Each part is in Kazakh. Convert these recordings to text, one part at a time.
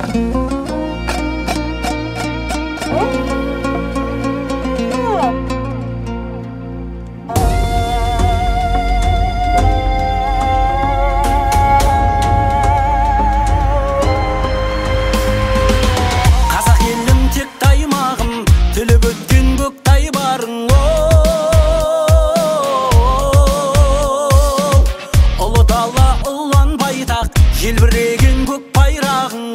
желбіреген көк байрағың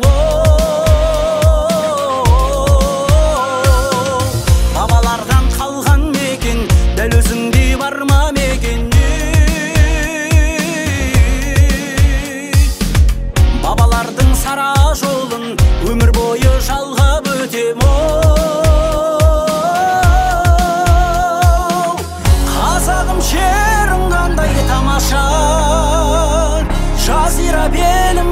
бабалардан қалған мекен дәл өзіңдей бар ма мекен бабалардың сара жолын өмір бойы жалғап өтем қазағым жерің қандай тамаша жазира белім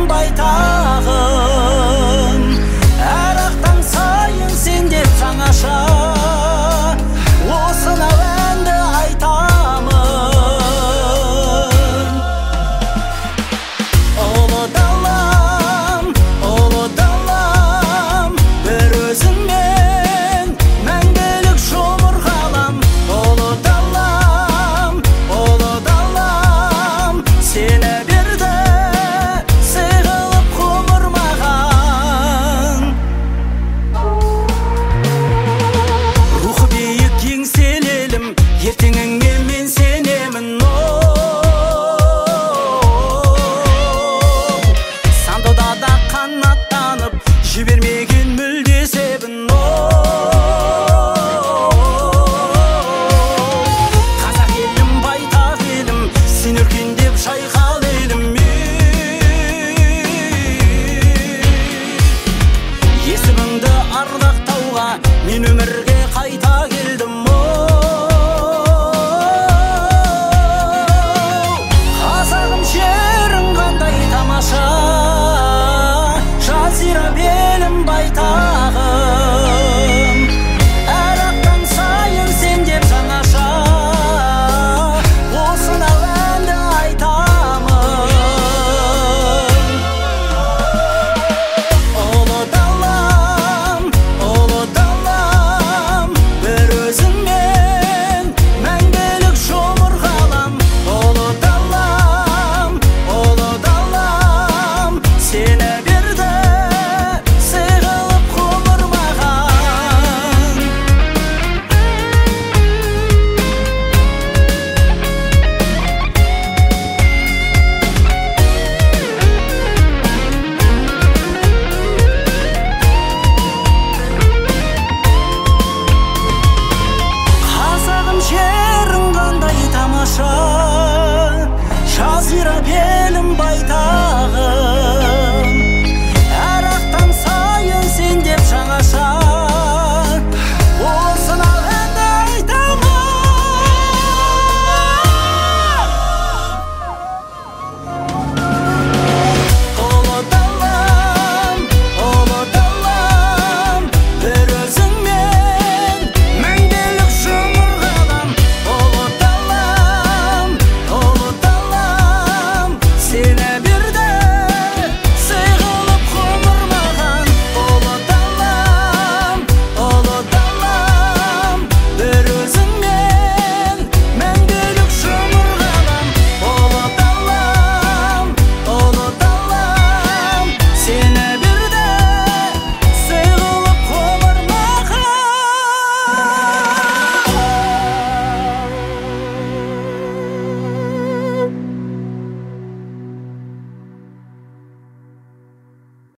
байтағым әр ақтан сайын сен деп жаңаша осынау әнді айтамын. Ұлы далам бір өзіңмен мәңгілік жұмыр қалам. Ұлы далам сені берді сыйғылып ғұмыр маған. Рухы биік еңселелім, ертеңіңе мен сенемін. Сандыда да қанаттанып жібермеген мүлде себін. Қазақ елім, байтақ елім, сен өркендеп шайқал елім. Есіміңді ардақтауға мен өмірге қайта келдім. Қазағым жерің қандай тамаша, жазира белім байтағым. Әр ақтан сайын сен деп жаңаша осынау әнді айтамын. Ұлы далам бір өзіңмен мәңгілік жұмыр қалам. Ұлы далам сені берді сыйғылып ғұмыр маған. Қазағым жерің қандай тамаша, жазира белім байтақ.